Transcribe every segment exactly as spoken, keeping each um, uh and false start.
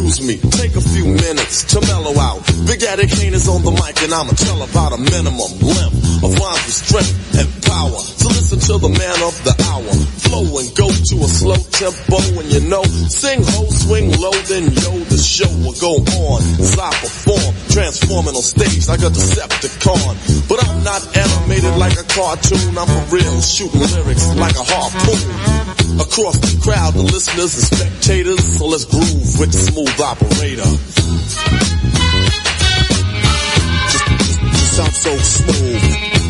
Excuse me, take a few minutes to mellow out. Big Daddy Kane is on the mic and I'ma tell about a minimum length of rhymes with strength and power. So listen to the man of the hour. Flow and go to a slow tempo and you know, sing ho, swing low, then yo, the show will go on as I perform, transforming on stage like a Decepticon. But I'm not animated like a cartoon, I'm for real, shooting lyrics like a harpoon. Across the crowd, the listeners and spectators, so let's groove with the Smooth Operator. Just, just, just sound so smooth.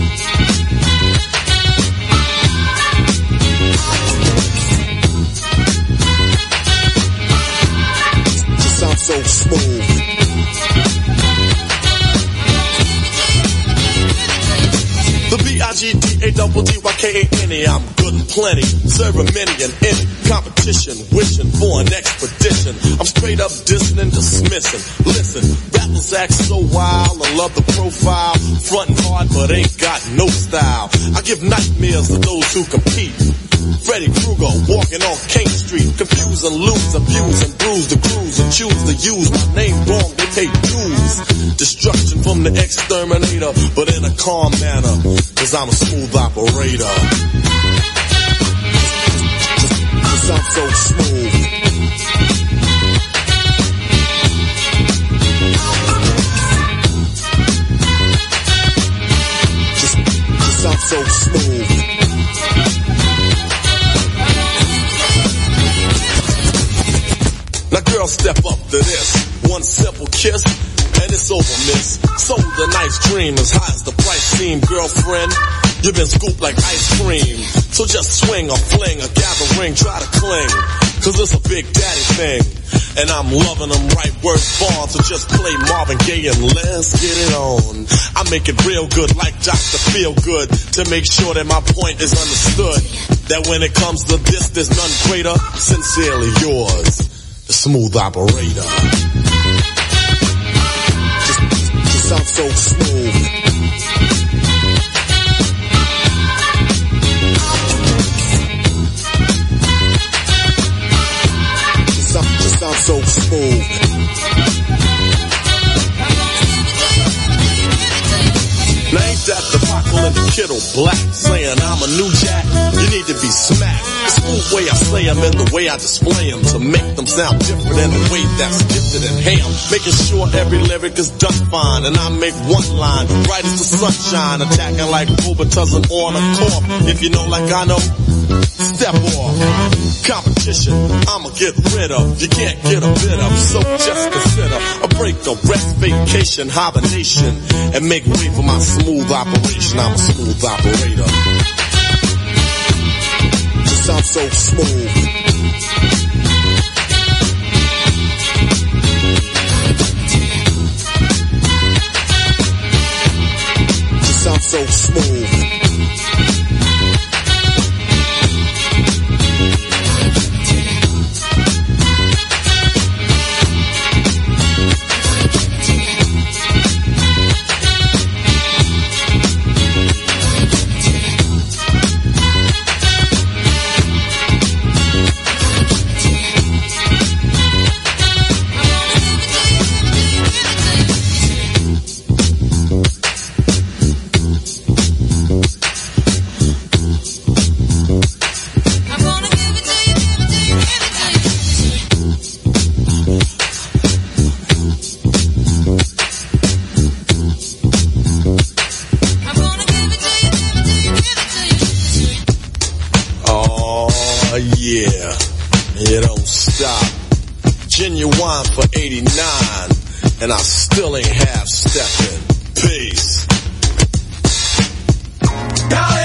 Just sound so smooth. The B I G D A double D Y K A N E, I'm good and plenty, serving many and any competition, wishing for an expedition. I'm straight up dissing and dismissing. Listen, rappers act so wild, I love the profile, frontin' hard but ain't got no style. I give nightmares to those who compete. Freddy Krueger walking on King Street, confuse and lose, abuse and bruise the crews and choose to use my name wrong, they pay dues. Destruction from the exterminator, but in a calm manner, cause I'm a smooth operator. Cause I'm so smooth. Just, just I'm so smooth. Now girls, step up to this. One simple kiss, and it's over, miss. Sold a nice dream, as high as the price seemed, girlfriend. You've been scooped like ice cream. So just swing or fling or gather ring, try to cling. Cause it's a big daddy thing. And I'm loving them right words born. So just play Marvin Gaye and let's get it on. I make it real good like Doctor Feelgood, to make sure that my point is understood. That when it comes to this, there's none greater. Sincerely yours, the Smooth Operator. Just, just sound so smooth. Just sound so smooth. Now ain't that the Paco and the Kittle Black saying I'm a new jack? You need to be smacked. The smooth way I say them and the way I display them, to make them sound different in a way that's gifted and ham. Making sure every lyric is done fine, and I make one line right as the sunshine, attacking like Robitussin on a corp. If you know like I know, step off. Competition, I'ma get rid of. You can't get a bit of, so just consider a break, a rest, vacation, hibernation, and make way for my smooth operation. I'm a smooth operator. Just sound so smooth. Just sound so smooth. Yeah, it don't stop. Genuine for eighty-nine, and I still ain't half stepping. Peace.